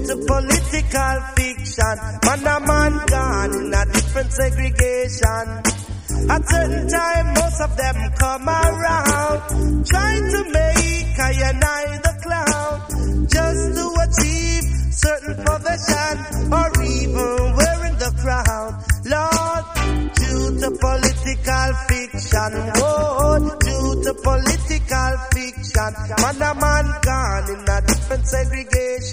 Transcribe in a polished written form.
to political fiction. Man a man gone in a different segregation. At certain time, most of them come around, trying to make I and I the clown, just to achieve certain profession, or even wearing the crown. Lord, due to political fiction, oh, due to political fiction, man a man gone in a different segregation.